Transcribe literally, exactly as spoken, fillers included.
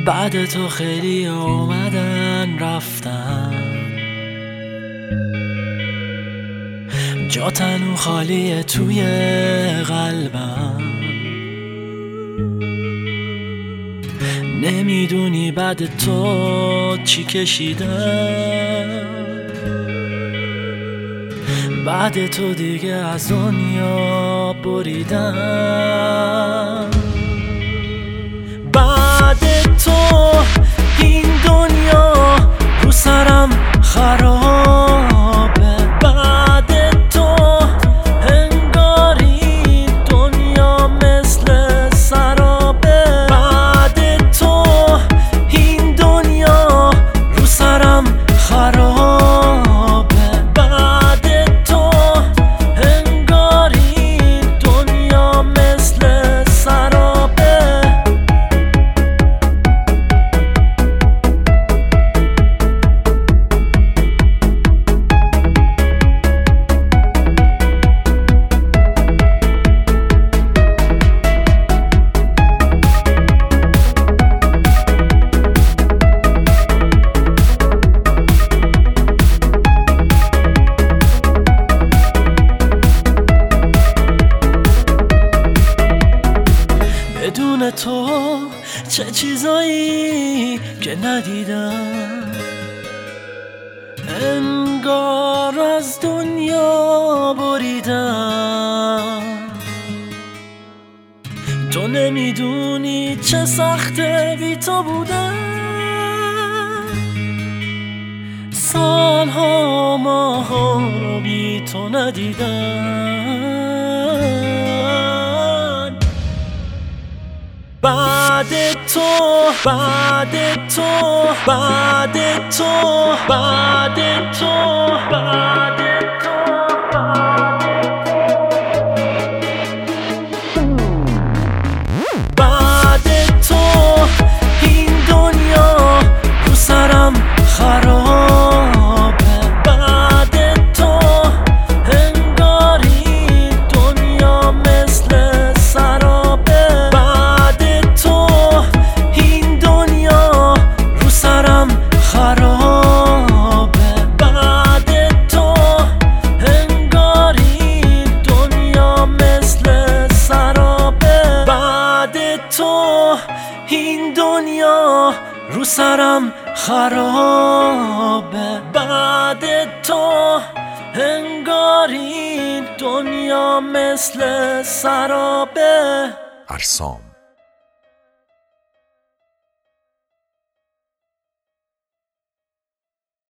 بعد تو خیلی اومدن رفتن، جا تنو خالیه توی قلبم. نمیدونی بعد تو چی کشیدم، بعد تو دیگه از دنیا بریدم. بعد تو این دنیا رو سرم خرابه، بعد تو انگار این دنیا مثل سرابه. بعد تو این دنیا رو سرم خرابه، بعد تو انگار این دنیا مثل سرابه. بدون تو چه چیزایی که ندیدم، انگار از دنیا بریدم. تو نمیدونی چه سخته بی تو بودم، سالها ماها رو بی تو ندیدم. بعد تو بعد تو بعد تو بعد تو بعد تو بعد تو این دنیا رو سرم خرابه، بعد تو انگار این دنیا مثل سرابه. خرابه، بعد تو انگار این دنیا مثل سرابه. بعد تو این دنیا رو سرم خرابه، بعد تو انگار این دنیا مثل سرابه. ارسام